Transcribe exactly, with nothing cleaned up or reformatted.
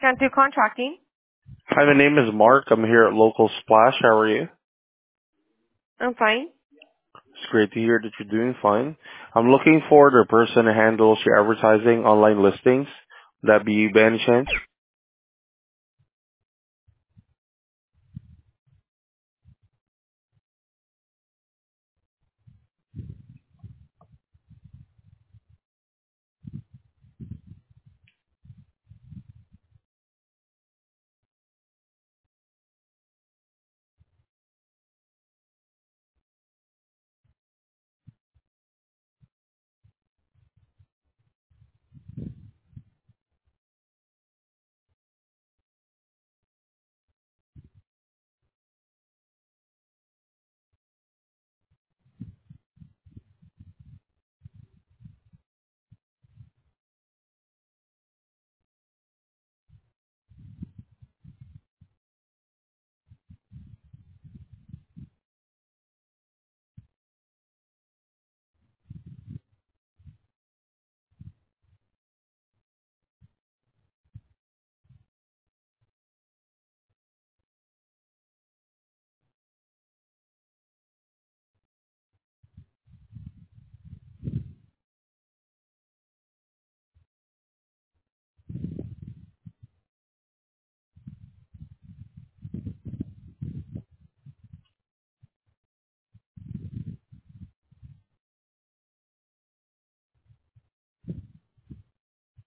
Cantu Contracting. Hi, my name is Mark. I'm here at Local Splash. How are you? I'm fine. It's great to hear that you're doing fine. I'm looking for the person who handles your advertising online listings. Would that be you by any chance?